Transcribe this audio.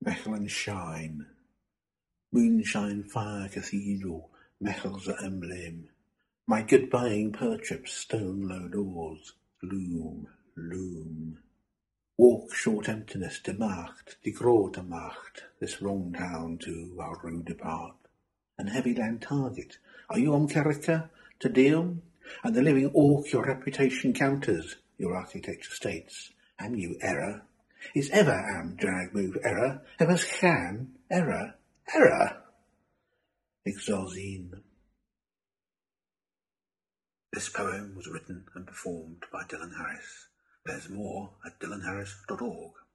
Mechelen Shine. Moonshine Fire Cathedral, Mechel's emblem. My goodbying per trip, stone low doors, loom, loom. Walk short emptiness, de macht, die grote macht, this wrong town to our room depart. And heavy land target, are you on Kerika, to deal? And the living orc your reputation counters, your architecture states. Am you error? Is ever am drag move error? Ever's can error? Error? Exalzine. This poem was written and performed by Dylan Harris. There's more at dylanharris.org.